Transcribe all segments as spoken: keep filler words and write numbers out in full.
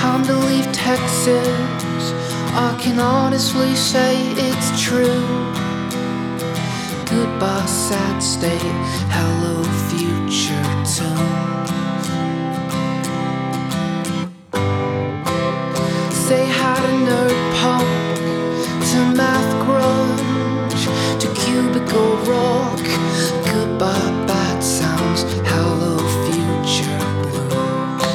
time to leave Texas. I can honestly say it's true. Goodbye, sad state. Hello, future tune. Say hi to nerd punk, to math grunge, to cubicle rock. Goodbye, bad sounds. Hello, future blues.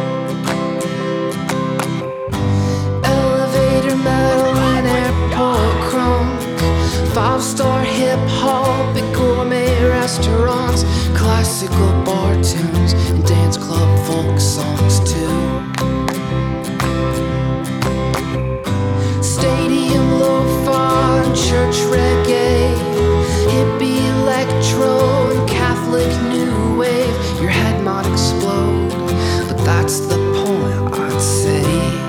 Elevator metal and airport crunk. Five-star hip-hop and gourmet restaurants. Classical bar tunes and dance club folk songs too. Stadium lo-fi and church reggae, hippie electro and Catholic new wave. Your head might explode, but that's the point, I'd say.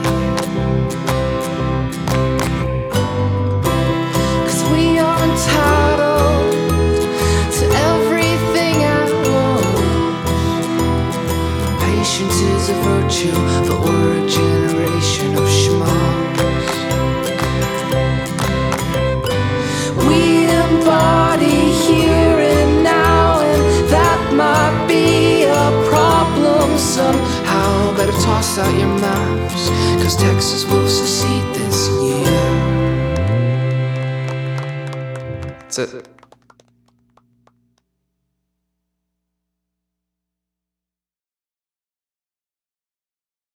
Cause we are entitled to everything at once. Patience is a virtue, but we're a generation of schmucks. We embody here and now, and that might be a problem somehow. Better toss out your maps, cause Texas will secede this year. That's it.